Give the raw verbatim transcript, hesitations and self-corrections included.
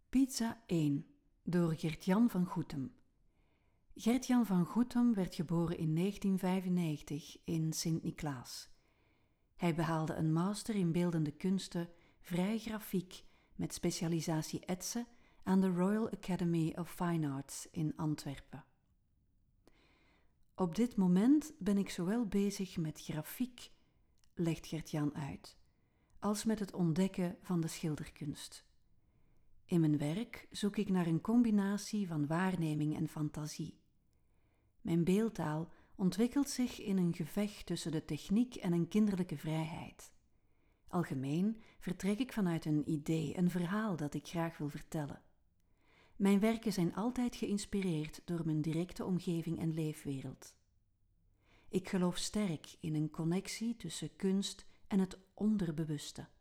Pizza één door Gert-Jan van Goethem. Gert-Jan van Goethem werd geboren in negentien vijfennegentig in Sint-Niklaas. Hij behaalde een master in beeldende kunsten, vrij grafiek, met specialisatie etsen aan de Royal Academy of Fine Arts in Antwerpen. Op dit moment ben ik zowel bezig met grafiek, legt Gert-Jan uit, als met het ontdekken van de schilderkunst. In mijn werk zoek ik naar een combinatie van waarneming en fantasie. Mijn beeldtaal ontwikkelt zich in een gevecht tussen de techniek en een kinderlijke vrijheid. Algemeen vertrek ik vanuit een idee, een verhaal dat ik graag wil vertellen. Mijn werken zijn altijd geïnspireerd door mijn directe omgeving en leefwereld. Ik geloof sterk in een connectie tussen kunst en het onderbewuste.